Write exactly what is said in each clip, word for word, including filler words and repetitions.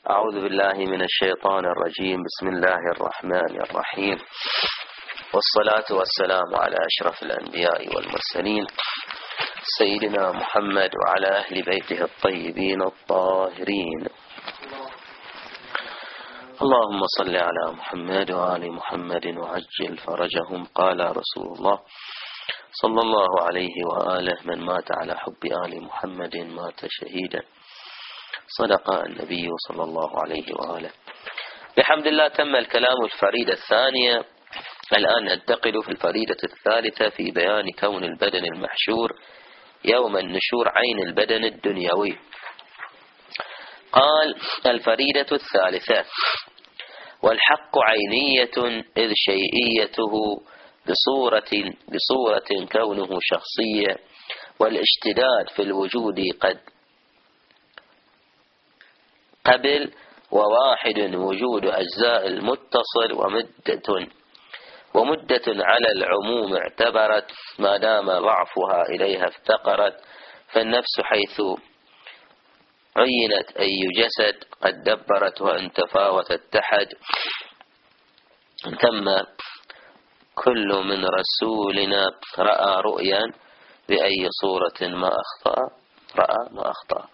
أعوذ بالله من الشيطان الرجيم. بسم الله الرحمن الرحيم، والصلاة والسلام على أشرف الأنبياء والمرسلين سيدنا محمد وعلى أهل بيته الطيبين الطاهرين. اللهم صل على محمد وآل محمد وعجل فرجهم. قال رسول الله صلى الله عليه وآله: من مات على حب آل محمد مات شهيدا. صدق النبي صلى الله عليه وآله. بحمد الله تم الكلام الفريدة الثانية. الآن ننتقل في الفريدة الثالثة في بيان كون البدن المحشور يوم النشور عين البدن الدنيوي. قال: الفريدة الثالثة: والحق عينية إذ شيئيته بصورة, بصورة كونه شخصية، والاشتداد في الوجود قد قبل، وواحد وجود أجزاء المتصل، ومدة ومدة على العموم اعتبرت ما دام ضعفها إليها افتقرت. فالنفس حيث عينت أي جسد قد دبرت، وأن تفاوت اتحد. تم كل من رسولنا رأى رؤيا بأي صورة ما أخطأ رأى ما أخطأ.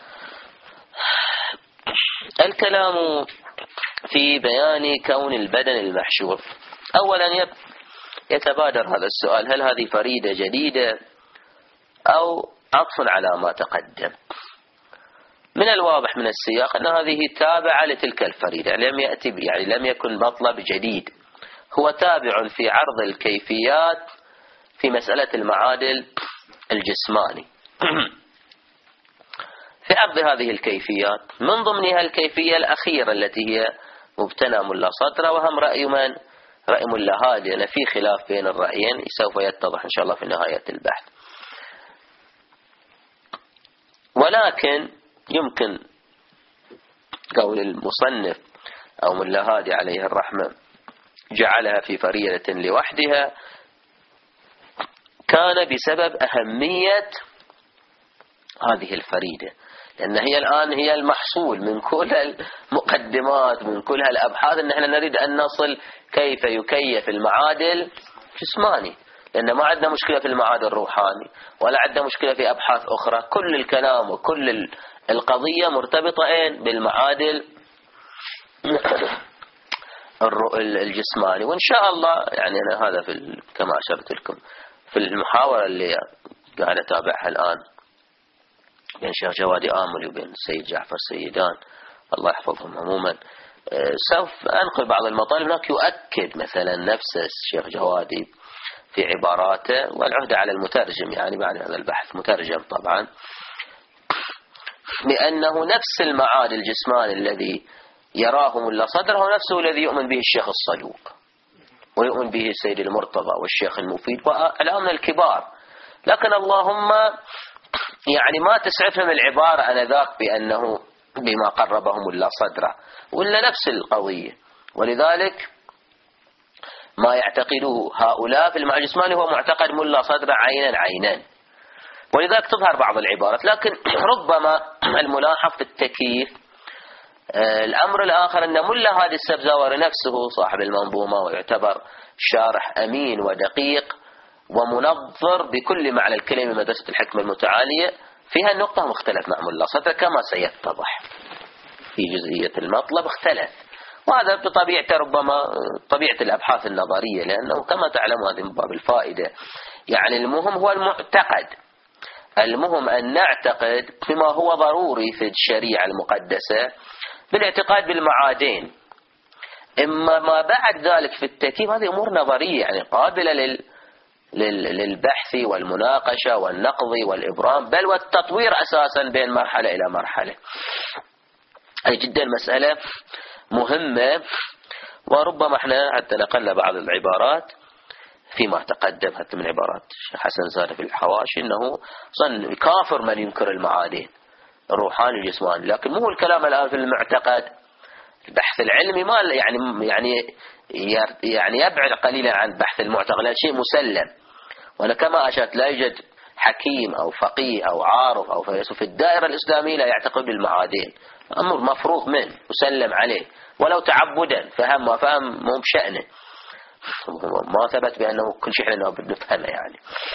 الكلام في بيان كون البدن المحشور. أولا يتبادر هذا السؤال: هل هذه فريدة جديدة أو عطف على ما تقدم؟ من الواضح من السياق أن هذه تابعة لتلك الفريدة، لم يأتي يعني لم يكن مطلب جديد، هو تابع في عرض الكيفيات في مسألة المعادل الجسماني. في عرض هذه الكيفيات من ضمنها الكيفية الأخيرة التي هي مبتنى ملا صدرة، وهم رأي من؟ رأي ملا هادي، لأن في خلاف بين الرأيين سوف يتضح إن شاء الله في نهاية البحث. ولكن يمكن قول المصنف أو ملا هادي عليه الرحمة جعلها في فريدة لوحدها كان بسبب أهمية هذه الفريدة، لأن هي الآن هي المحصول من كل المقدمات من كل الأبحاث، أن احنا نريد أن نصل كيف يكيف المعادل جسماني، لأن ما عندنا مشكلة في المعادل الروحاني ولا عندنا مشكلة في أبحاث أخرى. كل الكلام وكل القضية مرتبطة إيه؟ بالمعادل الجسماني. وإن شاء الله يعني أنا هذا في كما أشرت لكم في المحاورة اللي قاعد أتابعها الآن بين شيخ جوادي آمل وبين السيد جعفر سيدان الله يحفظهم عموما، سوف أنقل بعض المطالب. هناك يؤكد مثلا نفس الشيخ جوادي في عباراته، والعهدة على المترجم يعني بعد هذا البحث مترجم طبعا، بأنه نفس المعادل الجسماني الذي يراه ملا صدر هو نفسه الذي يؤمن به الشيخ الصدوق، ويؤمن به السيد المرتضى والشيخ المفيد والأئمة الكبار. لكن اللهم يعني ما تسعفهم العبارة أنذاك بأنه بما قربهم ملا صدره، ولا نفس القضية. ولذلك ما يعتقده هؤلاء في المعنى الجسماني هو معتقد ملا صدره عينا عينا، ولذلك تظهر بعض العبارات. لكن ربما الملاحظ في التكييف الأمر الآخر أن ملا هادي السبزاوري نفسه صاحب المنظومة ويعتبر شارح أمين ودقيق ومنظر بكل معنى الكلمة مدرسة الحكمة المتعالية، فيها النقطة مختلف مع ملا صدر كما سيتضح في جزئية المطلب اختلف، وهذا بطبيعته ربما طبيعة الأبحاث النظرية، لأنه كما تعلم هذه من باب الفائدة. يعني المهم هو المعتقد، المهم أن نعتقد بما هو ضروري في الشريعة المقدسة بالاعتقاد بالمعادين. إما ما بعد ذلك في التكييف هذه أمور نظرية يعني قابلة لل للبحث والمناقشة والنقض والإبرام، بل والتطوير أساسا بين مرحلة إلى مرحلة. أي جدا مسألة مهمة، وربما احنا حتى نقلنا بعض العبارات فيما تقدم حتى من عبارات حسن زاد في الحواشي انه صن كافر من ينكر المعادين الروحاني والجسماني. لكن مو الكلام الآن في المعتقد. البحث العلمي ما يعني يعني يعني يبعد قليلا عن بحث المعتقد، لأن شيء مسلم. وأنا كما أشرت لا يوجد حكيم أو فقيه أو عارف أو فيلسوف في الدائرة الإسلامية لا يعتقد بالمعادين أمر مفروض منه وسلم عليه ولو تعبدا، فهم ما فهم مو بشأنه، ما ثبت بأنه كل شيء احنا بنفهمه يعني.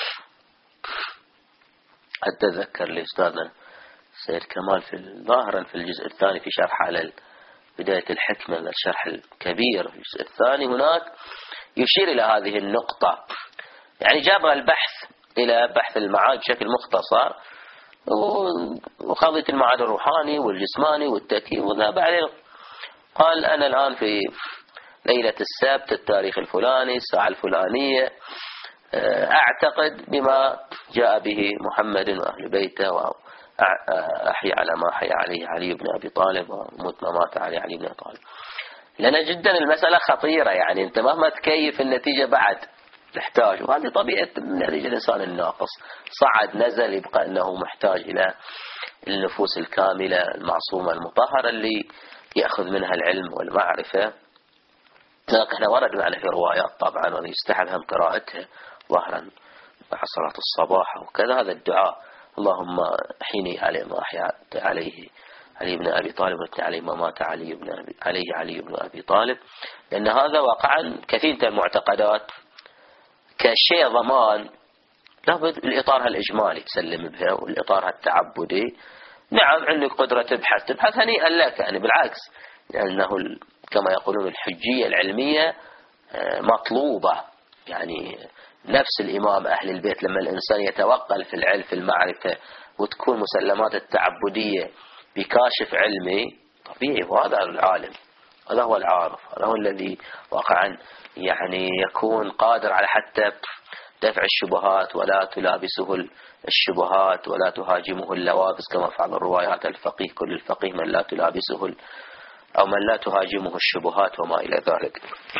أتذكر لأستاذنا سيد كمال في ظاهرا في الجزء الثاني في شرح على بداية الحكمة، الشرح الكبير في الجزء الثاني هناك يشير إلى هذه النقطة، يعني جاب البحث إلى بحث المعاد بشكل مختصر وقضية المعاد الروحاني والجسماني والتكييف، وبعدين قال أنا الآن في ليلة السبت التاريخ الفلاني الساعة الفلانية أعتقد بما جاء به محمد وأهل بيته، وأحيي على ما حيا عليه علي بن أبي طالب وموت ما مات عليه علي بن أبي طالب. لأن جدا المسألة خطيرة، يعني أنت مهما تكيف النتيجة بعد تحتاج، وهذه طبيعة نتيجة الإنسان الناقص، صعد نزل يبقى أنه محتاج إلى النفوس الكاملة المعصومة المطهرة اللي يأخذ منها العلم والمعرفة. لكن ورد معنا في روايات طبعا ويستحب هم قراءتها ظهرا مع صلاة الصباح وكذا، هذا الدعاء اللهم احيني على ما أحيا عليه علي بن أبي طالب ومت عليه ما مات علي بن أبي عليه علي بن أبي طالب، لأن هذا واقعا كثير من المعتقدات كشيء ضمان لابد الإطار الإجمالي تسلم بها والإطار التعبدي. نعم عندك قدرة تبحث تبحث هنيئا لك، يعني بالعكس لأنه كما يقولون الحجية العلمية مطلوبة، يعني نفس الإمام أهل البيت لما الإنسان يتوقل في العلم في المعرفة وتكون مسلمات التعبدية بكاشف علمي طبيعي، وهذا العالم هذا هو العارف، هذا هو الذي واقعا يعني يكون قادر على حتى دفع الشبهات ولا تلابسه الشبهات ولا تهاجمه اللوابس كما فعل الروايات الفقيه كل الفقيه من لا تلابسه أو من لا تهاجمه الشبهات وما إلى ذلك.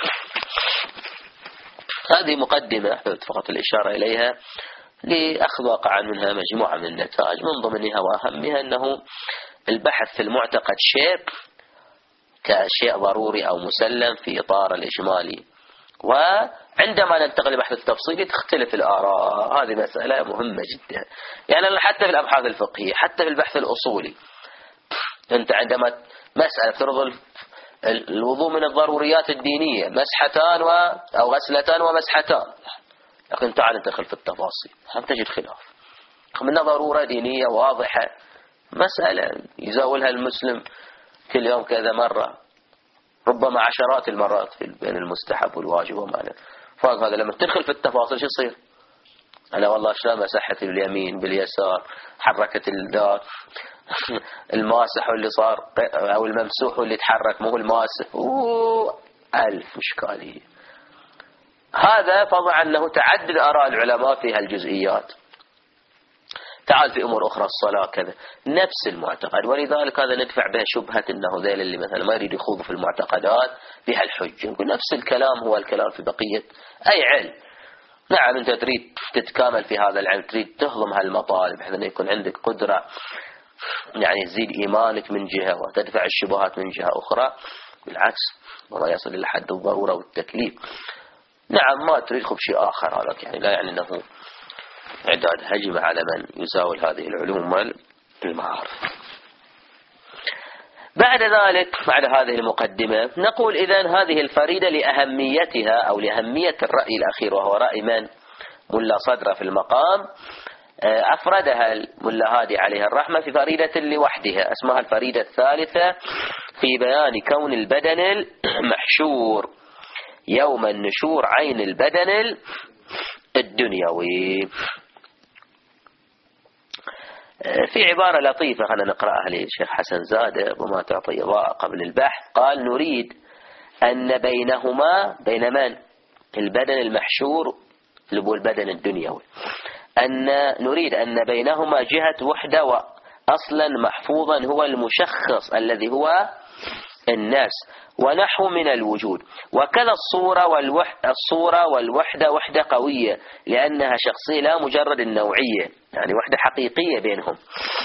هذه مقدمة فقط الإشارة إليها لأخذ واقعا منها مجموعة من النتائج، من ضمنها وأهمها أنه البحث في المعتقد شيء كشيء ضروري أو مسلم في إطار الإجمالي، وعندما ننتقل لبحث التفصيلي تختلف الآراء. هذه مسألة مهمة جدا، يعني حتى في الأبحاث الفقهية حتى في البحث الأصولي أنت عندما مسألة ترضى الوضوء من الضروريات الدينية مسحتان و... أو غسلتان ومسحتان، لكن تعال ندخل في التفاصيل هم تجد خلاف منها ضرورة دينية واضحة، مسألة يزاولها المسلم كل يوم كذا مرة ربما عشرات المرات بين المستحب والواجب وما له، فوق هذا لما تدخل في التفاصيل شو يصير؟ أنا والله شلون مسحت باليمين باليسار حركت الدار الماسح اللي صار أو الممسوح اللي تحرك مو الماسح أوه ألف إشكالية. هذا فضع أنه تعدد آراء العلماء في هالجزئيات. تعال في أمور أخرى الصلاة كذا نفس المعتقد، ولذلك هذا ندفع به شبهة أنه ذيل اللي مثلا ما يريد يخوض في المعتقدات بها الحجة، نقول نفس الكلام هو الكلام في بقية أي علم. نعم أنت تريد تتكامل في هذا العلم تريد تهضم هالمطالب بحيث أن يكون عندك قدرة يعني تزيد إيمانك من جهة وتدفع الشبهات من جهة أخرى، بالعكس وما يصل إلى حد الضرورة والتكليف. نعم ما تريد خب شيء آخر، هذا يعني لا يعني أنه إعداد هجمة على من يزاول هذه العلوم والمعارف. بعد ذلك بعد هذه المقدمة نقول إذن هذه الفريدة لأهميتها أو لأهمية الرأي الأخير وهو رأي من ملا صدر في المقام أفردها الملا هادي عليه الرحمة في فريدة لوحدها اسمها الفريدة الثالثة في بيان كون البدن المحشور يوم النشور عين البدن الدنيوي. في عبارة لطيفة خلينا نقرأها للشيخ حسن زادة وما تعطي إضاءة قبل البحث، قال نريد أن بينهما بين من البدن المحشور اللي هو البدن الدنيوي أن نريد أن بينهما جهة وحدة وأصلا محفوظا هو المشخص الذي هو النفس ونحو من الوجود، وكذا الصورة والوحدة الصورة والوحدة وحدة قوية لأنها شخصية لا مجرد النوعية، يعني وحدة حقيقية بينهم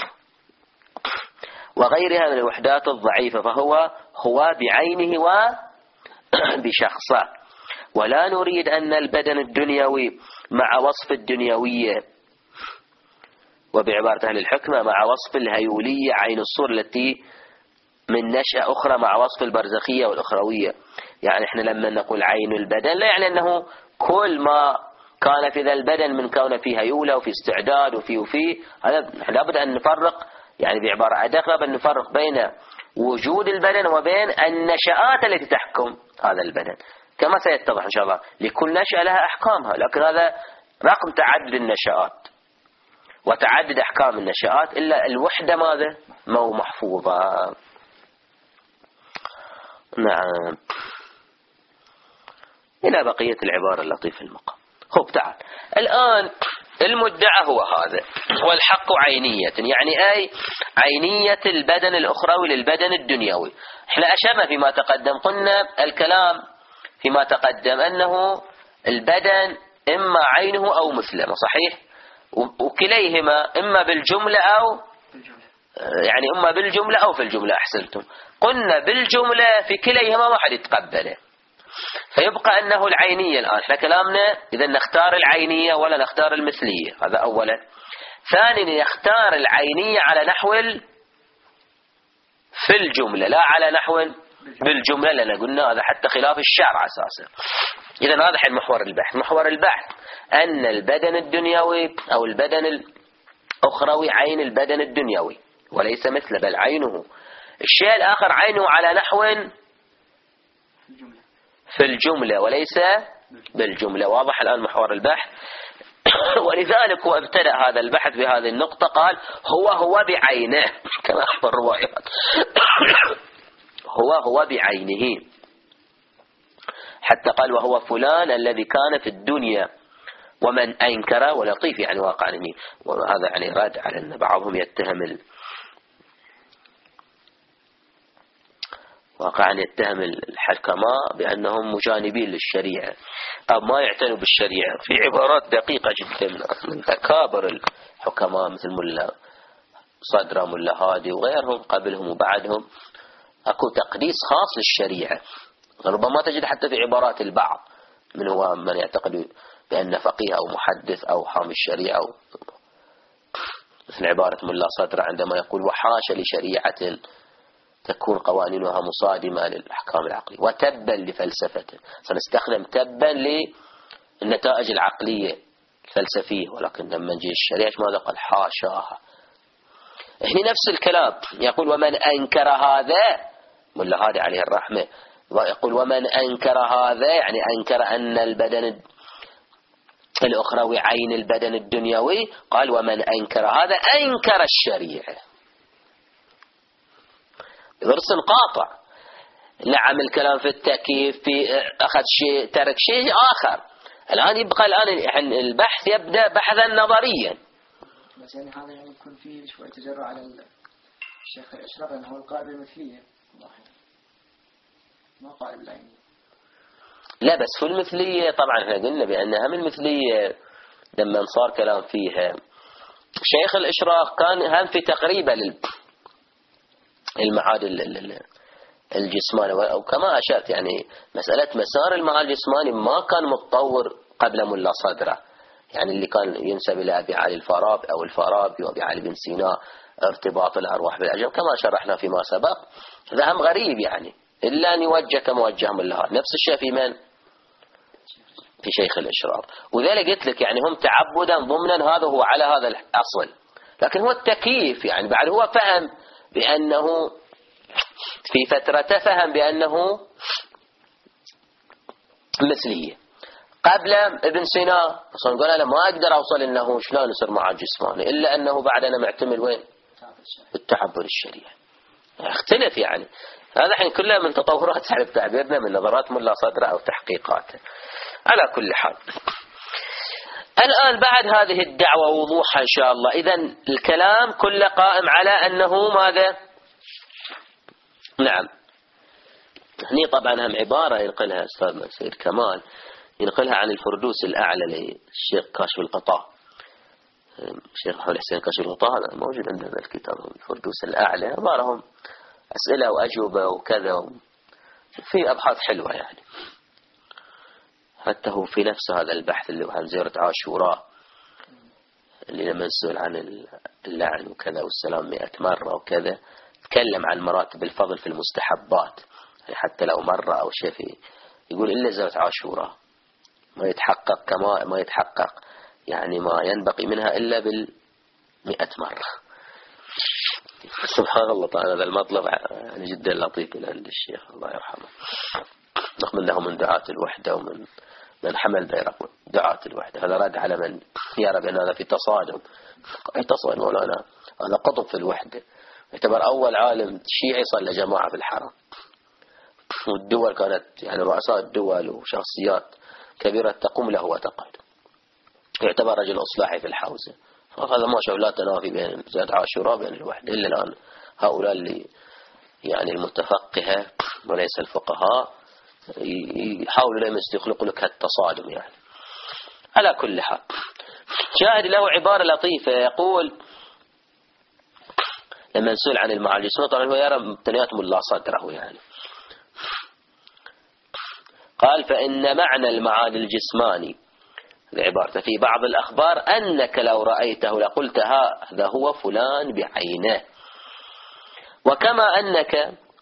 وغيرها من الوحدات الضعيفة، فهو هو بعينه وبشخصه. ولا نريد أن البدن الدنيوي مع وصف الدنيوية وبعبارة أهل الحكمة مع وصف الهيولية عين الصورة التي من نشأة أخرى مع وصف البرزخية والأخروية. يعني إحنا لما نقول عين البدن لا يعني أنه كل ما كان في ذا البدن من كون فيه هيولة وفي استعداد وفي وفي هذا لابد أن نفرق، يعني بعبارة أدق لابد أن نفرق بين وجود البدن وبين النشآت التي تحكم هذا البدن، كما سيتضح إن شاء الله. لكل نشأة لها أحكامها، لكن هذا رقم تعدد النشآت وتعدد أحكام النشآت، إلا الوحدة ماذا؟ مو محفوظة. نعم. إلى بقية العبارة اللطيفة المقام. خب تعال الآن المدعى هو هذا، والحق عينية، يعني أي عينية البدن الأخروي للبدن الدنيوي. احنا أشرنا فيما تقدم، قلنا الكلام فيما تقدم أنه البدن إما عينه أو مثله، صحيح؟ وكليهما إما بالجملة أو يعني إما بالجملة أو في الجملة. أحسنتم. قلنا بالجملة في كليهما ما حد يتقبله، فيبقى أنه العينية. الآن احنا كلامنا إذا نختار العينية ولا نختار المثلية، هذا أولا. ثانيا نختار العينية على نحو في الجملة لا على نحو بالجملة، لأن قلنا هذا حتى خلاف الشرع أساسا. إذا هذا حين محور البحث. محور البحث أن البدن الدنيوي أو البدن الأخروي عين البدن الدنيوي وليس مثله بل عينه. الشيء الآخر عينه على نحو في الجملة وليس بالجملة. واضح الآن محور البحث. ولذلك هو ابتدأ هذا البحث بهذه النقطة، قال هو هو بعينه كما أخبر الروايات. هو هو بعينه، حتى قال وهو فلان الذي كان في الدنيا ومن أنكر. ولطيف يعني واقع عنه، وهذا يعني رد على أن بعضهم يتهم ال... واقعا يتهم الحكماء بأنهم مجانبين للشريعة أو ما يعتنوا بالشريعة، في عبارات دقيقة جدا من أكابر الحكماء مثل ملا صدر ملا هادي وغيرهم قبلهم وبعدهم. أكو تقديس خاص للشريعة، ربما تجد حتى في عبارات البعض من هو من يعتقد بأن فقيه أو محدث أو حامي الشريعة أو مثل عبارة ملا صدر عندما يقول وحاش لشريعة تكون قوانينها مصادمة للأحكام العقلية وتبا لفلسفته. سنستخدم تبا للنتائج العقلية الفلسفية، ولكن لما نجي الشريعة ماذا قال؟ حاشاها. هنا نفس الكلام يقول ومن أنكر هذا، ملا هادي عليه الرحمة يقول ومن أنكر هذا يعني أنكر أن البدن الأخروي عين البدن الدنيوي، قال ومن أنكر هذا أنكر الشريعة. ضرس قاطع. نعم الكلام في التكييف في أخذ شيء ترك شيء آخر. الآن يبقى الآن البحث يبدأ بحثا نظريا. بس يعني هذا يعني يكون فيه شوية تجرع على الشيخ الأشرف أنه هو القائل بالمثلية، ما قائل بالعينية. لا بس في المثلية طبعا احنا قلنا بأنها من المثلية لما صار كلام فيها. شيخ الإشراق كان هم في تقريبا المعاد الجسماني، وكما أشرت يعني مسألة مسار المعاد الجسماني ما كان متطور قبل ملا صدره، يعني اللي كان ينسب إلى أبي علي الفارابي أو الفارابي وأبي علي بن سينا ارتباط الأرواح بالأجسام كما شرحنا فيما سبق. هذا هم غريب يعني، إلا أن يوجه كما وجه ملا هادي. نفس الشيء في من؟ في شيخ الإشراق. وذلك قلت لك يعني هم تعبدا ضمنا هذا هو على هذا الأصل، لكن هو التكييف يعني بعد هو فهم بأنه في فترة فهم بأنه مثلية. قبل ابن سينا أصلا قال أنا ما أقدر أوصل إنه شلون يصير مع جسماني إلا أنه بعد أنا معتمد وين؟ بالتعبد الشريعة. اختلف يعني. هذا حين كله من تطورات على تعبيرنا من نظرات ملا صدره أو تحقيقاته. على كل حال الآن بعد هذه الدعوة وضوحها إن شاء الله، إذن الكلام كله قائم على أنه ماذا؟ نعم. هني طبعا هم عبارة ينقلها أستاذ سيد كمال، ينقلها عن الفردوس الأعلى للشيخ كاشف الغطاء. الشيخ محمد حسين كاشف الغطاء هذا موجود عندنا الكتاب الفردوس الأعلى، عبارهم أسئلة وأجوبة وكذا، في أبحاث حلوة يعني. حتى هو في نفس هذا البحث اللي هو عن زيارة عاشوراء اللي لما نسأل عن اللعن وكذا والسلام مئة مرة وكذا، يتكلم عن مراتب الفضل في المستحبات، يعني حتى لو مرة أو شيء فيه يقول إلا زوجة عاشوراء ما يتحقق كما ما يتحقق يعني ما ينبغي منها إلا بالمئة مرة. سبحان الله تعالى. هذا المطلب يعني جدا لطيف من عند الشيخ الله يرحمه، رغم أنه من دعاة الوحدة ومن من حمل بيرق دعاة الوحدة. هذا رد على من يرى بأن هذا في تصادم. يتصل مولانا هذا قطب في الوحدة، يعتبر أول عالم شيعي صلى جماعة في الحرم، والدول كانت يعني رؤساء الدول وشخصيات كبيرة تقوم له وتقعد، يعتبر رجل إصلاحي في الحوزة. هذا ما شاء لا تنافي بين زيادة عاشوراء بين الوحدة. إلا الآن هؤلاء اللي يعني المتفقهة وليس الفقهاء يحاولوا لهم يخلقوا لك هالتصادم يعني. على كل حال شاهد له عبارة لطيفة يقول لما نسأل عن المعالي الجسماني، طبعا هو يرى مبتنيات ملا صدره يعني، قال فإن معنى المعالي الجسماني العبارة في بعض الأخبار أنك لو رأيته لقلت هذا هو فلان بعينه، وكما أنك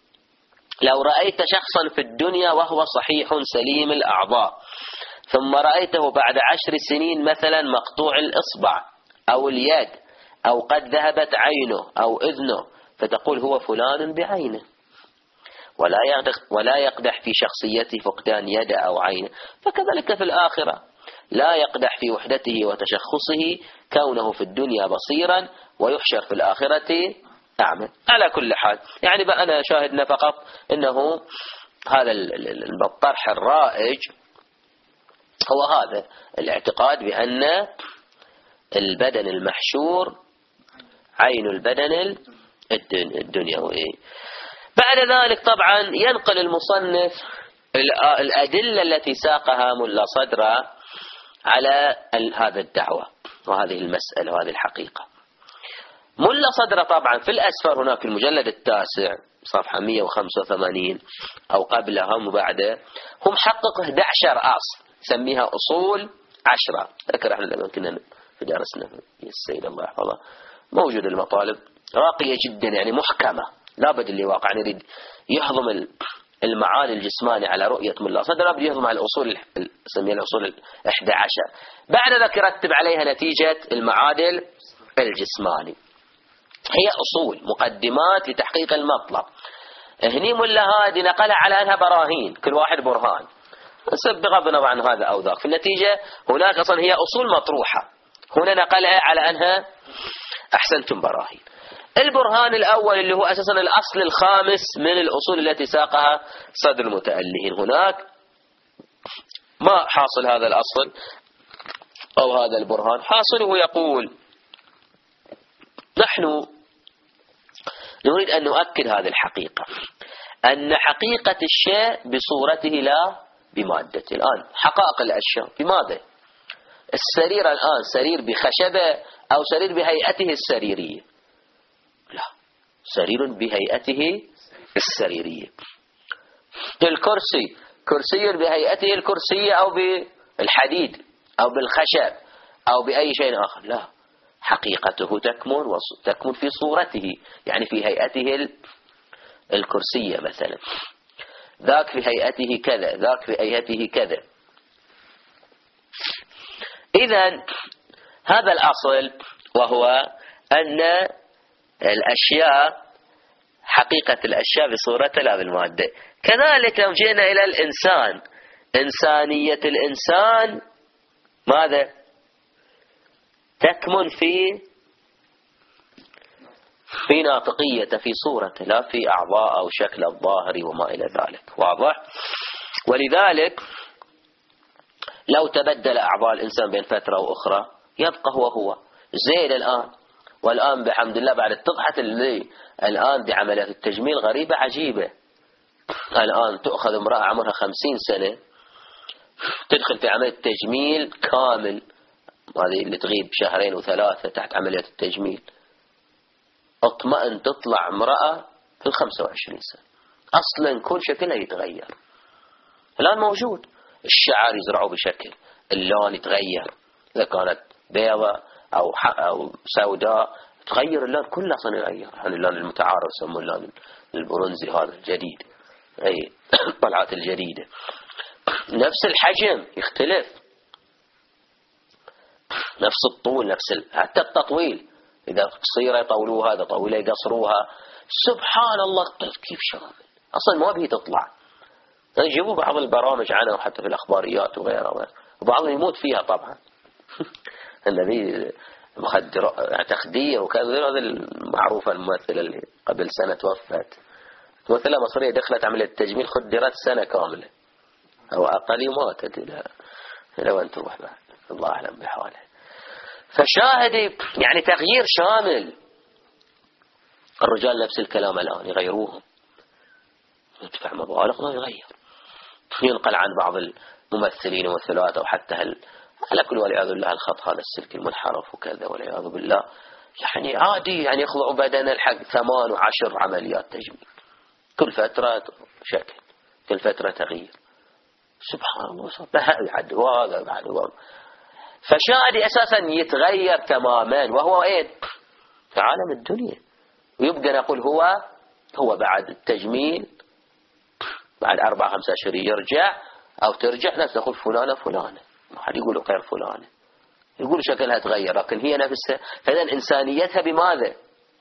لو رأيت شخصا في الدنيا وهو صحيح سليم الأعضاء ثم رأيته بعد عشر سنين مثلا مقطوع الإصبع أو اليد أو قد ذهبت عينه أو إذنه فتقول هو فلان بعينه، ولا ولا يقدح في شخصيته فقدان يد أو عينه، فكذلك في الآخرة لا يقدح في وحدته وتشخصه كونه في الدنيا بصيرا ويحشر في الآخرة أعمى. على كل حال يعني بقى أنا شاهدنا فقط أنه هذا الطرح الرائج هو هذا الاعتقاد بأن البدن المحشور عين البدن الدنيوي. بعد ذلك طبعا ينقل المصنف الأدلة التي ساقها ملا صدرة على هذا الدعوة وهذه المسألة وهذه الحقيقة. ملا صدرة طبعا في الأسفر هناك المجلد التاسع صفحة مئة وخمسة وثمانين أو قبلها وبعده هم حقق أحد عشر أصل سميها أصول عشرة. ذكر احنا لما كنا في درسنا في السيد الله يحفظه موجود المطالب راقية جدا يعني محكمة، لابد اللي واقع يريد يهضم المعاني الجسماني على رؤية ملا صدرة لابد يهضم على الأصول سميها الأصول الأحد عشر. بعد ذلك يرتب عليها نتيجة المعادل الجسماني، هي أصول مقدمات لتحقيق المطلب. هني ملا هادي نقل على أنها براهين كل واحد برهان، بغض النظر عن هذا أو ذاك. في النتيجة هناك أصلا هي أصول مطروحة، هنا نقلها على أنها أحسنتم براهين. البرهان الأول اللي هو أساسا الأصل الخامس من الأصول التي ساقها صدر المتألهين، هناك ما حاصل هذا الأصل أو هذا البرهان، حاصله يقول نحن نريد أن نؤكد هذه الحقيقة أن حقيقة الشيء بصورته لا بمادته. الآن حقائق الأشياء بماذا؟ السرير الآن سرير بخشبة أو سرير بهيئته السريرية؟ لا، سرير بهيئته السريرية. الكرسي كرسي بهيئته الكرسية أو بالحديد أو بالخشب أو بأي شيء آخر؟ لا، حقيقته تكمن تكمن في صورته، يعني في هيئته الكرسية مثلا، ذاك في هيئته كذا، ذاك في هيئته كذا. إذن هذا الأصل وهو أن الأشياء حقيقة الأشياء بصورتها لا بالمادة. كذلك لو جينا إلى الإنسان، إنسانية الإنسان ماذا؟ تكمن في في ناطقية في صورته لا في أعضاء أو شكل الظاهري وما إلى ذلك. واضح؟ ولذلك لو تبدل أعضاء الإنسان بين فترة وأخرى يبقى هو هو زين الآن. والآن بحمد الله بعد اتضحت اللي الآن دي عمليات التجميل غريبة عجيبة. الآن تأخذ امرأة عمرها خمسين سنة تدخل في عملية تجميل كامل، هذه اللي تغيب شهرين وثلاثة تحت عملية التجميل، اطمئن تطلع امرأة في الخمسة وعشرين سنة أصلا كل شكلها يتغير. الآن موجود الشعر يزرعوا بشكل، اللون يتغير، إذا كانت بيضة أو أو سوداء تغير اللون كله أصلا يغير. يعني اللون المتعارف يسموه اللون البرونزي هذا الجديد، أي الطلعات الجديدة. نفس الحجم يختلف، نفس الطول، نفس ال... حتى التطويل، إذا قصيرة يطولوها، إذا طويلة يقصروها. سبحان الله كيف شامل أصلا ما بيه تطلع. يجيبوا بعض البرامج عنها وحتى في الأخباريات وغيرها، وبعضهم يموت فيها طبعا. النبي مخدر تخدير وكذا. هذا المعروفة الممثلة اللي قبل سنة توفت، ممثلة مصرية دخلت عملية تجميل خدرت سنة كاملة أو أقل وماتت إلى إلى وين تروح بعد، الله أعلم بحاله. فشاهدي يعني تغيير شامل. الرجال نفس الكلام الآن يغيروهم، يدفع مبالغ ما يغير. ينقل عن بعض الممثلين وممثلات أو حتى هل على كل والعياذ بالله الخط هذا السلك المنحرف وكذا والعياذ بالله، يعني عادي يعني يخضعوا بدنا الحق ثمان وعشر عمليات تجميل، كل فترة شكل، كل فترة تغيير. سبحان الله بعد وهذا بعد وهذا. فشادي أساسا يتغير تماما، وهو إيه في عالم الدنيا. ويبقى نقول هو هو بعد التجميل بعد أربع خمسة أشهر يرجع أو ترجع، ناس نقول فلانة فلانة، ما حد يقول غير فلانة، يقول شكلها تغير لكن هي نفسها. فإذا إنسانيتها بماذا؟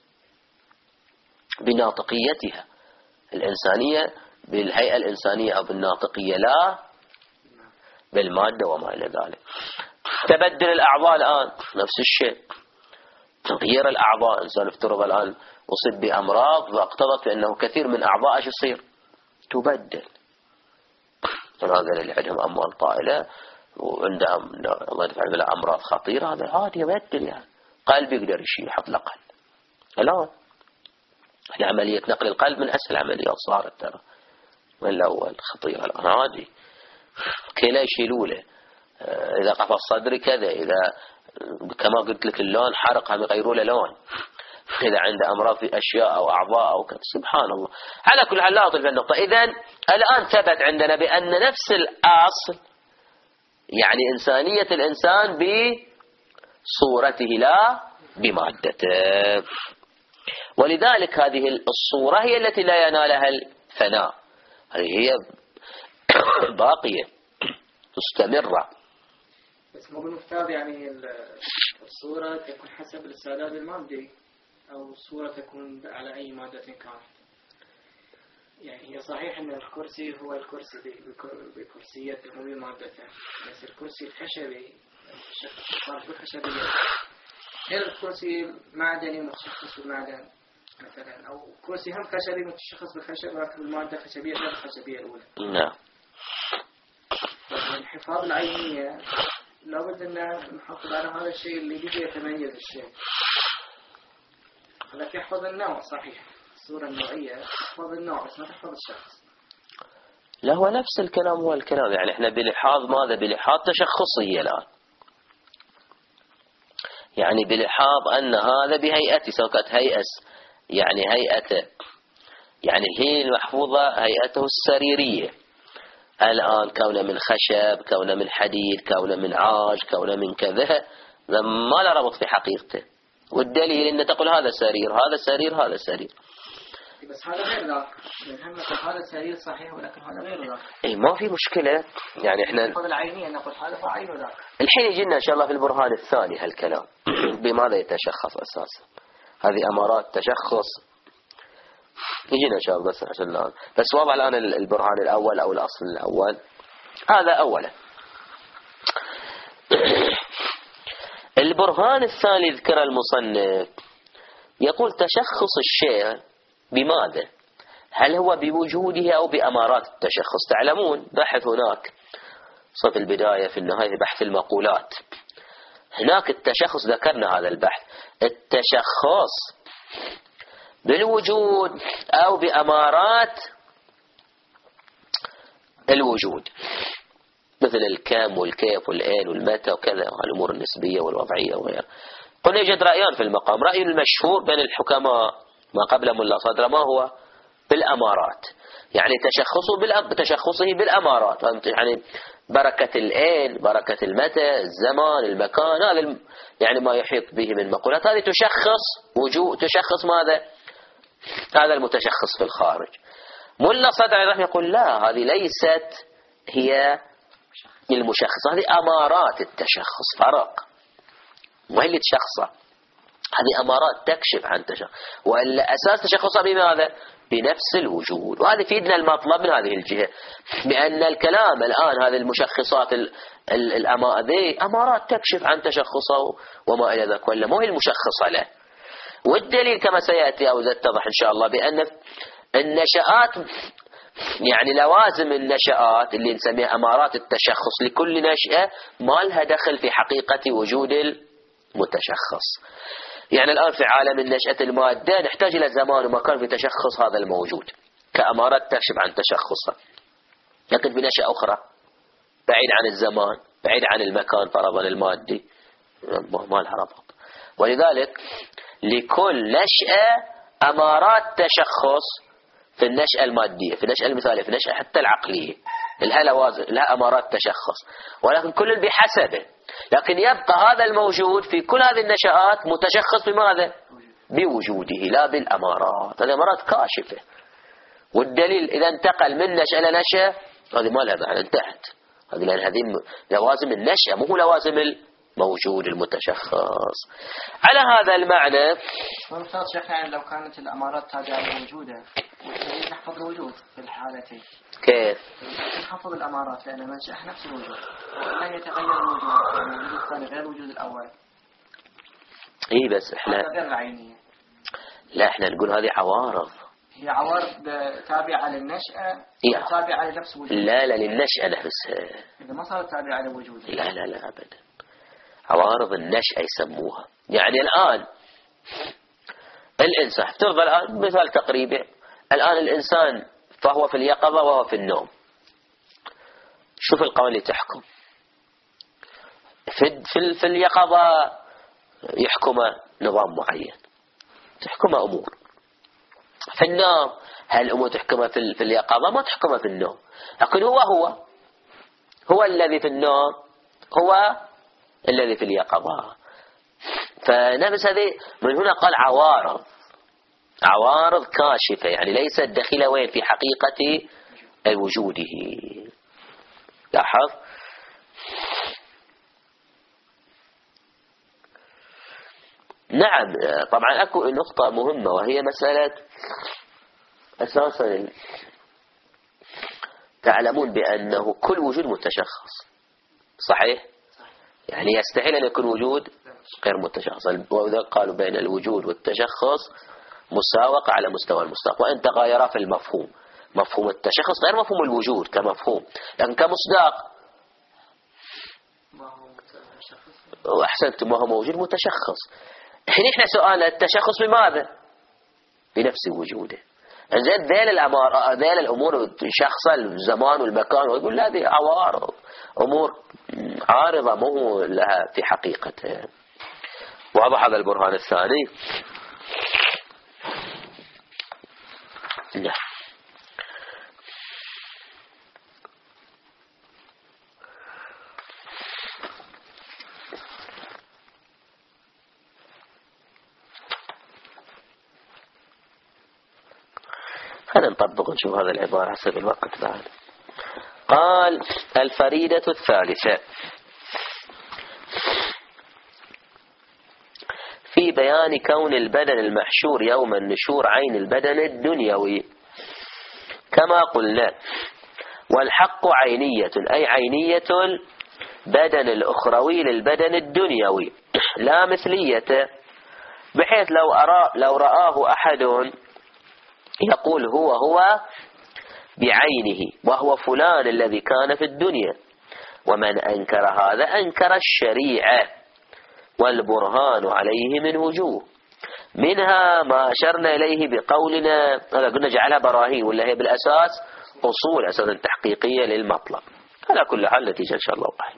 بناطقيتها. الإنسانية بالهيئة الإنسانية أو بالناطقية، لا بالمادة وما إلى ذلك. تبدل الأعضاء الآن نفس الشيء، تغيير الأعضاء. إنسان افترض الآن أصيب بأمراض واقتضت بأنه كثير من أعضاء ايش يصير؟ تبدل. هذا اللي عندهم أموال طائلة وعندهم الله يدفع بلا أمراض خطيرة، هذا عادي يبدل. يعني قلب يقدر يشيل يحط له قلب. الآن عملية نقل القلب من أسهل عمليات صارت ترى، من الأول خطيرة الآن عادي. كلا يشيلوا له، إذا قفص صدري كذا، إذا كما قلت لك اللون حرق هم يغيروا له لون، إذا عنده أمراض في أشياء أو أعضاء أو كذا. سبحان الله. على كل حال لا أطل في النقطة. إذن الآن ثبت عندنا بأن نفس الأصل يعني إنسانية الإنسان بصورته لا بمادته، ولذلك هذه الصورة هي التي لا ينالها الفناء، هذه هي باقية مستمرة. بس مو بالمفترض يعني الصورة تكون حسب الاستعداد المادي، أو الصورة تكون على أي مادة كانت. يعني هي صحيح أن الكرسي هو الكرسي بكرسيته مو بمادته، بس الكرسي الخشبي الشخص الخشبية غير الكرسي معدني متشخص بالمعدن مثلا، أو كرسي هم خشبي متشخص بالخشب لكن المادة خشبية غير الخشبية الأولى. نعم. الحفاظ العينية لابد أن نحافظ على هذا الشيء اللي بيجي يتميز الشيء، لكن يحفظ النوع. صحيح الصورة النوعية تحفظ النوع بس ما تحفظ الشخص. لا هو نفس الكلام، هو الكلام يعني احنا بلحاظ ماذا؟ بلحاظ تشخصي الآن، يعني بلحاظ أن هذا بهيئته، سواء كانت هيئة يعني هيئته يعني هي المحفوظة هيئته السريرية. الآن كونه من خشب، كونه من حديد، كونه من عاج، كونه من كذا، ما لا ربط في حقيقته. والدليل أن تقول هذا سرير هذا سرير هذا سرير، بس هذا غير ذاك. هذا سرير صحيح ولكن هذا غير ذاك. اي ما في مشكلة. يعني احنا ناخذ العينية نقول هذا هو عين ذاك. الحين يجينا ان شاء الله في البرهان الثاني هالكلام بماذا يتشخص اساسا. هذه امارات تشخص يجينا ان شاء الله. بس عشان الآن بس واضح الآن البرهان الأول أو الأصل الأول. هذا أولا. البرهان الثاني ذكر المصنف يقول تشخص الشيء بماذا؟ هل هو بوجوده أو بأمارات التشخص؟ تعلمون بحث هناك صف البداية في النهاية بحث المقولات، هناك التشخص ذكرنا هذا البحث، التشخص بالوجود أو بأمارات الوجود، مثل الكم والكيف والأين والمتى وكذا، الأمور النسبية والوضعية وغيرها. قلنا يوجد رأيان في المقام. رأي المشهور بين الحكماء ما قبل ملا صدر ما هو بالأمارات، يعني تشخصه بتشخصه بالأمارات، يعني بركة العين، بركة المتى، الزمان، المكان، هذا يعني ما يحيط به من مقولات، هذه تشخص وجوه، تشخص ماذا؟ هذا المتشخص في الخارج. ملا صدر رحمه يقول لا، هذه ليست هي المشخص، هذه أمارات التشخص، فرق، ما هي اللي تشخصه، هذه أمارات تكشف عن تشخص، وإلا أساس تشخصها بماذا؟ بنفس الوجود. وهذا يفيدنا المطلب من هذه الجهة، بأن الكلام الآن هذه المشخصات الأمارات ذي أمارات تكشف عن تشخصه وما إلى ذلك، ولا مو هي المشخصة له. والدليل كما سيأتي أو يتضح إن شاء الله بأن النشآت، يعني لوازم النشآت اللي نسميها أمارات التشخص لكل نشأة ما لها دخل في حقيقة وجود المتشخص. يعني الآن في عالم النشأة المادة نحتاج إلى زمان ومكان في تشخص هذا الموجود كأمارات تكشف عن تشخصه، لكن في نشأة أخرى بعيد عن الزمان، بعيد عن المكان فرضا المادي، ما لها ربط. ولذلك لكل نشأة أمارات تشخص، في النشأة المادية، في النشأة المثالية، في النشأة حتى العقلية، لها لوازم، لها أمارات تشخص، ولكن كل بحسبه. لكن يبقى هذا الموجود في كل هذه النشآت متشخص بماذا؟ بوجوده لا بالأمارات. هذه أمارات كاشفة، والدليل إذا انتقل من نشأة إلى نشأة هذه ما لها معنى، انتهت هذه، لأن هذه لوازم النشأة مو لوازم الموجود المتشخص. على هذا المعنى ونفترض شيخنا يعني لو كانت الأمارات تابعة للوجودة نحفظ الوجود في الحالتين. كيف؟ نحفظ الأمارات لأن منشأ نفس الوجود، وأن يتغير الوجود، يعني الوجود الثاني غير الوجود الأول. إيه بس إحنا غير العينية. لا إحنا نقول هذه عوارض، هي عوارض تابعة للنشأة إيه؟ تابعة لنفس الوجود. لا لا للنشأة نفسها. إذا ما صارت تابعة للوجود. لا لا لا أبدا، عوارض النشأة يسموها. يعني الآن الإنسان افترض الآن مثال تقريبي، الآن الإنسان فهو في اليقظة وهو في النوم، شوف القوانين اللي تحكم. في, في, في اليقظة يحكم نظام معين، تحكم أمور. في النوم هل الأمور تحكمها في, في اليقظة؟ ما تحكمها في النوم، لكن هو هو هو الذي في النوم هو الذي في اليقظة. فنفس هذه من هنا قال عوارض، عوارض كاشفة، يعني ليست دخيلة وين في حقيقة وجوده. لاحظ. نعم طبعا أكو نقطة مهمة، وهي مسألة أساسا تعلمون بأنه كل وجود متشخص، صحيح؟ يعني يستحيل أن يكون وجود غير متشخص، وإذا قالوا بين الوجود والتشخص مساوقة على مستوى المصداق، وإن تغايرا في المفهوم، مفهوم التشخص غير مفهوم الوجود كمفهوم، لكن كمصداق وأحسنت ما هو موجود متشخص. الحين إحنا سؤال التشخص بماذا؟ بنفس وجوده. زين ذيل الأمار، ذيل الأمور شخص الزمان والمكان، ويقول لا هذه عوارض، أمور عارضة مو لها في حقيقتها. واضح هذا البرهان الثاني؟ نعم. خلينا نطبق ونشوف هذا العبارة حسب الوقت بعد. قال الفريدة الثالثة في بيان كون البدن المحشور يوم النشور عين البدن الدنيوي كما قلنا، والحق عينية أي عينية البدن الأخروي للبدن الدنيوي لا مثلية، بحيث لو أرى لو رآه أحد يقول هو هو بعينه وهو فلان الذي كان في الدنيا، ومن أنكر هذا أنكر الشريعة، والبرهان عليه من وجوه، منها ما أشرنا إليه بقولنا، هذا قلنا جعلها براهين ولا هي بالأساس أصول أساسا تحقيقية للمطلب. على كل حال نتيجة إن شاء الله واحد.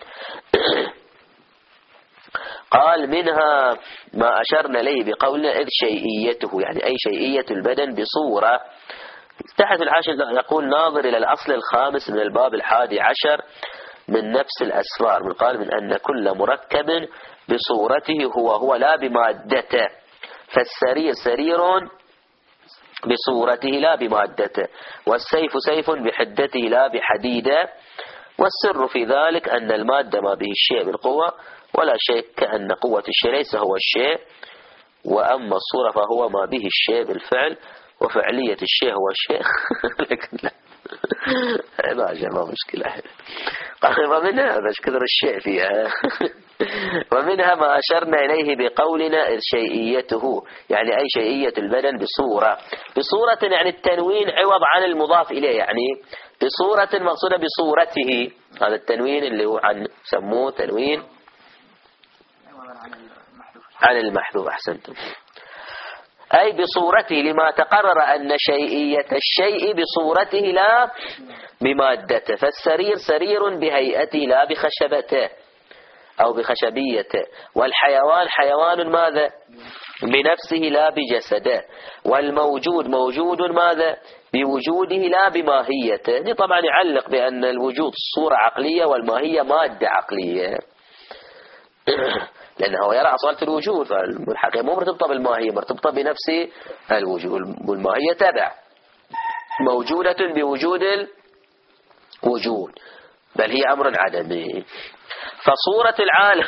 قال منها ما أشرنا إليه بقولنا إذ شيئيته، يعني أي شيئية البدن بصورة تحت الحاشية يقول ناظر إلى الأصل الخامس من الباب الحادي عشر من نفس الأسفار، من قال من أن كل مركب بصورته هو هو لا بمادته، فالسرير سرير بصورته لا بمادته، والسيف سيف بحدته لا بحديده، والسر في ذلك أن المادة ما به الشيء بالقوة، ولا شيء كأن قوة الشيء ليس هو الشيء، وأما الصورة فهو ما به الشيء بالفعل، وفعلية الشيء هو الشيء. لكن لا ما جاء ما مشكلة. ومنها بس كثر الشيء فيها. ومنها ما أشرنا إليه بقولنا شيئيته، يعني أي شيئية البدن بصورة، بصورة يعني التنوين عوض عن المضاف إليه، يعني بصورة مقصودة بصورته، هذا التنوين اللي هو عن سموه تنوين عن المحذوف. أحسنتم. أي بصورته، لما تقرر أن شيئية الشيء بصورته لا بمادته، فالسرير سرير بهيئته لا بخشبته أو بخشبيته، والحيوان حيوان ماذا بنفسه لا بجسده، والموجود موجود ماذا بوجوده لا بماهيته. دي طبعا يعلق بأن الوجود صورة عقلية والماهية مادة عقلية، لأنه يرى أصالة الوجود، فالحقيقة مو مرتبطة بالماهية، مرتبطة بنفس الوجود، والماهية تبع موجودة بوجود الوجود، بل هي أمر عدمي. فصورة العالم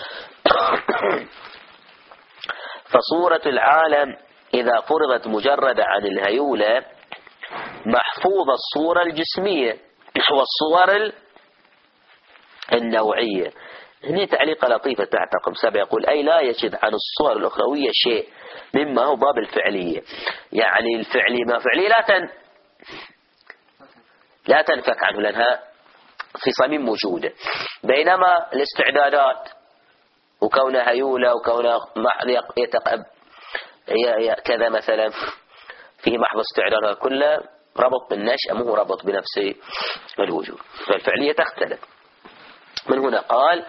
فصورة العالم إذا فرضت مجردة عن الهيولة محفوظة الصورة الجسمية والصور النوعية. هنا تعليق لطيفة تحت رقم سبعة يقول أي لا يشذ عن الصور الأخروية شيء مما هو باب الفعلية، يعني الفعلي ما فعلي لا تن لا تنفك عنه لأنها في صميم موجودة، بينما الاستعدادات وكونها هيولة وكونها يتقب كذا مثلا فيه محض استعدادها كله ربط بالنشأة مو ربط بنفس الوجود، فالفعلية تختلف. من هنا قال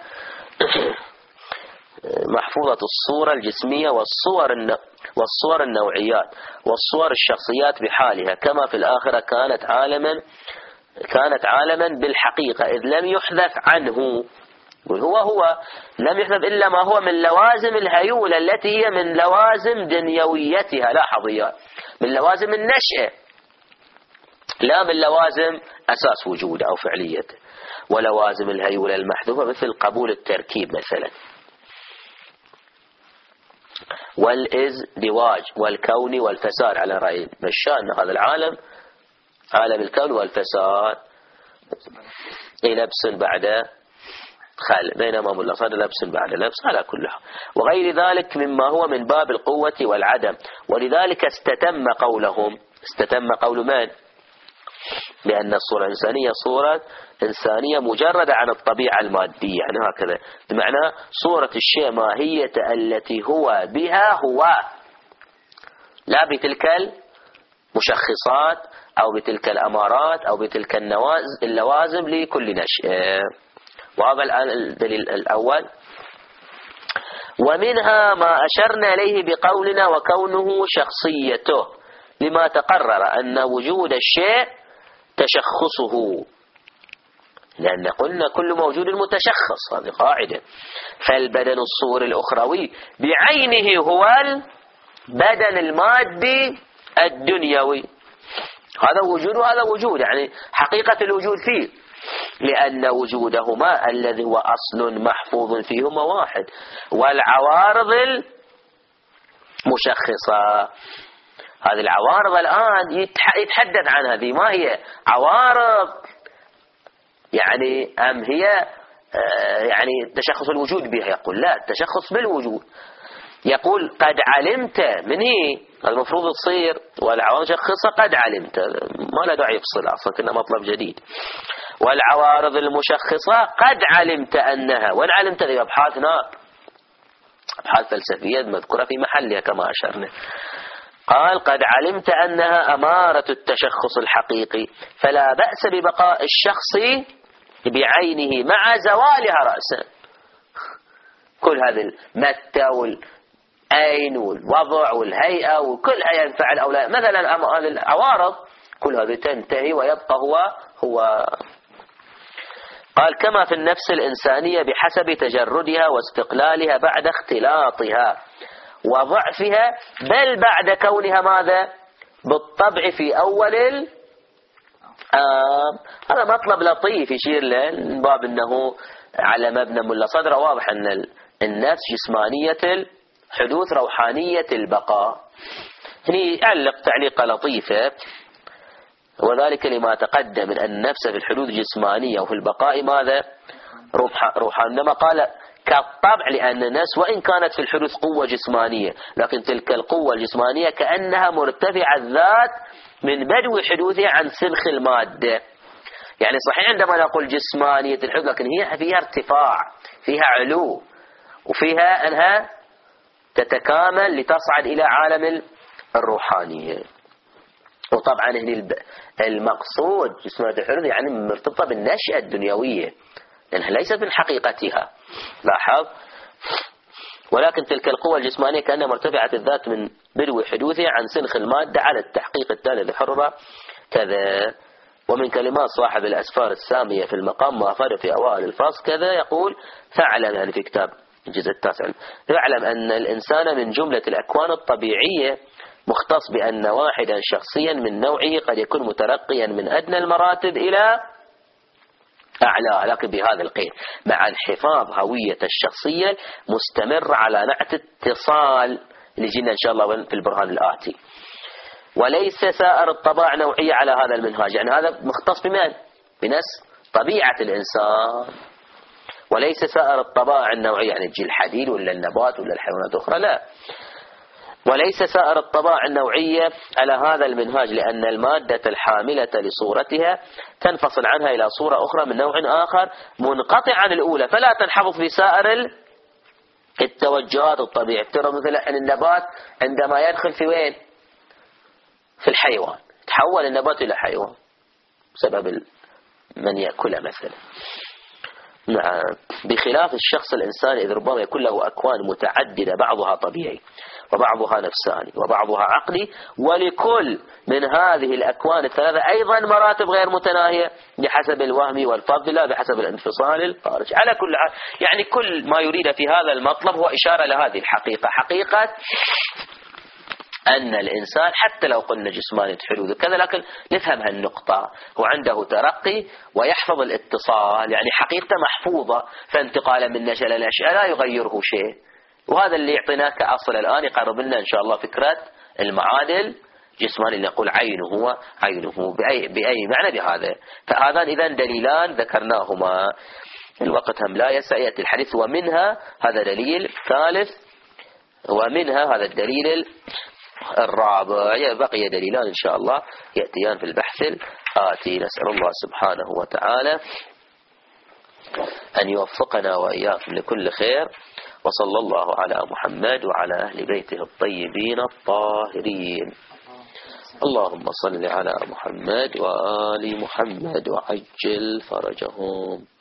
محفوظة الصورة الجسمية والصور والصور النوعيات والصور الشخصيات بحالها، كما في الآخرة كانت عالما كانت عالما بالحقيقة إذ لم يحذف عنه، وهو هو لم يحذف إلا ما هو من لوازم الهيولة التي هي من لوازم دنيويتها، لاحظوا من لوازم النشأة لا من لوازم أساس وجوده أو فعليته. ولوازم الهيولة المحذوفة مثل قبول التركيب مثلا، والازدواج والكون والفساد على رأي مشان هذا العالم عالم الكون والفساد لبس بعد خل، بينما ملصد لبس بعد لبس على كل حال، وغير ذلك مما هو من باب القوة والعدم. ولذلك استتم قولهم، استتم قول من؟ لأن الصورة الإنسانية صورة إنسانية مجردة عن الطبيعة المادية، يعني هكذا بمعنى صورة الشيء ماهية التي هو بها هو، لا بتلك المشخصات أو بتلك الأمارات أو بتلك اللوازم لكل نشأ. وهذا الآن الدليل الأول. ومنها ما أشرنا إليه بقولنا وكونه شخصيته، لما تقرر أن وجود الشيء تشخصه، لأن قلنا كل موجود متشخص، هذه قاعدة. فالبدن الصوري الأخروي بعينه هو البدن المادي الدنيوي، هذا وجود وهذا وجود، يعني حقيقة الوجود فيه، لأن وجودهما الذي هو أصل محفوظ فيهما واحد. والعوارض المشخصة، هذه العوارض الآن يتحدث عن هذه، ما هي عوارض يعني أم هي يعني تشخص الوجود بها؟ يقول لا، التشخص بالوجود. يقول قد علمت، من هي المفروض تصير والعوارض المشخصة قد علمت، ما لا داعي يفصل أصلا كنا مطلب جديد. والعوارض المشخصة قد علمت أنها، وإن علمت ذي أبحاثنا أبحاث فلسفية مذكورة في محلها كما أشرنا. قال قد علمت أنها أمارة التشخص الحقيقي، فلا بأس ببقاء الشخص بعينه مع زوالها رأسا. كل هذه المتى والأين والوضع والهيئة وكل هيئة ينفعل أو لا، مثلا هذه العوارض كل هذه تنتهي ويبقى هو هو. قال كما في النفس الإنسانية بحسب تجردها واستقلالها بعد اختلاطها وضعفها، بل بعد كونها ماذا؟ بالطبع في أول ال آه هذا مطلب لطيف يشير لباب أنه على مبنى ملا صدر. واضح أن النفس جسمانية الحدوث روحانية البقاء. هني يعلق تعليقة لطيفة، وذلك لما تقدم من أن النفس في الحدوث جسمانية وفي البقاء ماذا؟ روحان. إنما قال كالطبع، لأن النفس وإن كانت في الحدوث قوة جسمانية، لكن تلك القوة الجسمانية كأنها مرتفعة الذات من بدو حدوثها عن سلخ المادة. يعني صحيح عندما نقول جسمانية الحدوث، لكن هي فيها ارتفاع، فيها علو، وفيها أنها تتكامل لتصعد إلى عالم الروحانية. وطبعا هنا المقصود جسمانية الحدوث يعني مرتبطة بالنشأة الدنيوية، لأنها ليست من حقيقتها. لاحظ، ولكن تلك القوة الجسمانية كأنها مرتفعة الذات من بدو حدوثها عن سلخ المادة على التحقيق التالي الحرة كذا. ومن كلمات صاحب الأسفار السامية في المقام ما أفاد في أوائل الفصل كذا، يقول فاعلم، يعني في كتاب الجزء التاسع، فاعلم أن الإنسان من جملة الأكوان الطبيعية مختص بأن واحدا شخصيا من نوعه قد يكون مترقيا من أدنى المراتب إلى أعلى، لكن بهذا القيد مع انحفاظ هوية الشخصية مستمر على نعت اتصال اللي جينا إن شاء الله في البرهان الآتي. وليس سائر الطباع نوعية على هذا المنهاج، يعني هذا مختص بمن؟ بنفس طبيعة الإنسان. وليس سائر الطباع النوعية يعني تجي الحديد ولا النبات ولا الحيوانات الأخرى، لا. وليس سائر الطباع النوعية على هذا المنهاج، لأن المادة الحاملة لصورتها تنفصل عنها إلى صورة أخرى من نوع آخر منقطع عن الأولى، فلا تنحفظ في سائر التوجهات الطبيعية. ترى مثلا أن النبات عندما يدخل في وين؟ في الحيوان، تحول النبات إلى حيوان بسبب من يأكله مثلا. نعم، بخلاف الشخص الإنساني إذ ربما يكون له أكوان متعددة، بعضها طبيعي وبعضها نفساني وبعضها عقلي، ولكل من هذه الأكوان الثلاثة أيضا مراتب غير متناهية بحسب الوهم والفضل، لا بحسب الانفصال الخارج. على كل حال يعني كل ما يريد في هذا المطلب هو إشارة لهذه الحقيقة، حقيقة أن الإنسان حتى لو قلنا جسمانية حدوث كذا، لكن نفهم هالنقطة، هو عنده ترقي ويحفظ الاتصال، يعني حقيقته محفوظة، فانتقاله من نشأة إلى نشأة لا يغيره شيء. وهذا اللي يعطيناك أصل الآن يقرب لنا إن شاء الله فكرة المعادل جسماني اللي نقول عينه هو عينه بأي, بأي معنى بهذا. فهذان إذن دليلان ذكرناهما، الوقت هم لا يسع يأتي الحديث. ومنها هذا دليل ثالث، ومنها هذا الدليل الرابع، بقي دليلان إن شاء الله يأتيان في البحث الآتي. نسأل الله سبحانه وتعالى أن يوفقنا وإياكم لكل خير، وصلى الله على محمد وعلى أهل بيته الطيبين الطاهرين. اللهم صل على محمد وآل محمد وعجل فرجهم.